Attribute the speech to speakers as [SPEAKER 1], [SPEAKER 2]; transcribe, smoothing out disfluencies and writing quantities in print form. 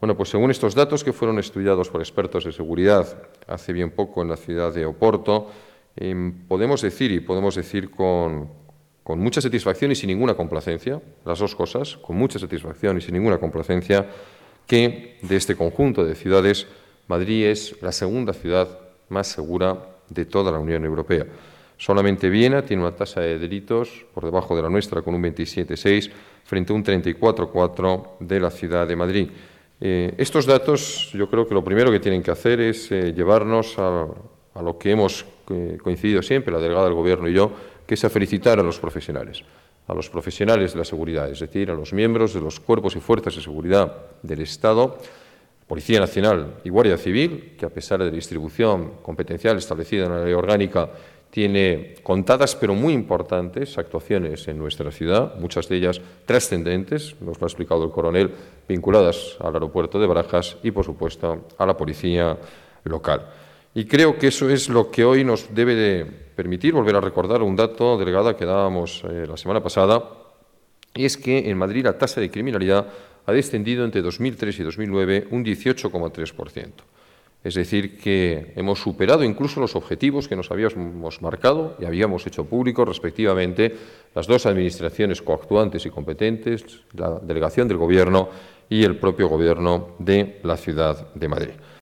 [SPEAKER 1] Bueno, pues según estos datos que fueron estudiados por expertos de seguridad hace bien poco en la ciudad de Oporto, podemos decir con mucha satisfacción y sin ninguna complacencia, las dos cosas, con mucha satisfacción y sin ninguna complacencia, que de este conjunto de ciudades, Madrid es la segunda ciudad más segura de toda la Unión Europea. Solamente Viena tiene una tasa de delitos por debajo de la nuestra, con un 27,6 frente a un 34,4 de la ciudad de Madrid. Estos datos, yo creo que lo primero que tienen que hacer es llevarnos a lo que hemos coincidido siempre, la delegada del Gobierno y yo, que es a felicitar a los profesionales de la seguridad, es decir, a los miembros de los cuerpos y fuerzas de seguridad del Estado, Policía Nacional y Guardia Civil, que a pesar de la distribución competencial establecida en la Ley Orgánica, tiene contadas pero muy importantes actuaciones en nuestra ciudad, muchas de ellas trascendentes, nos lo ha explicado el coronel, vinculadas al aeropuerto de Barajas y, por supuesto, a la policía local. Y creo que eso es lo que hoy nos debe de permitir volver a recordar un dato, delegada, que dábamos la semana pasada, y es que en Madrid la tasa de criminalidad ha descendido entre 2003 y 2009 un 18,3%. Es decir, que hemos superado incluso los objetivos que nos habíamos marcado y habíamos hecho públicos respectivamente las dos administraciones coactuantes y competentes, la delegación del Gobierno y el propio Gobierno de la ciudad de Madrid.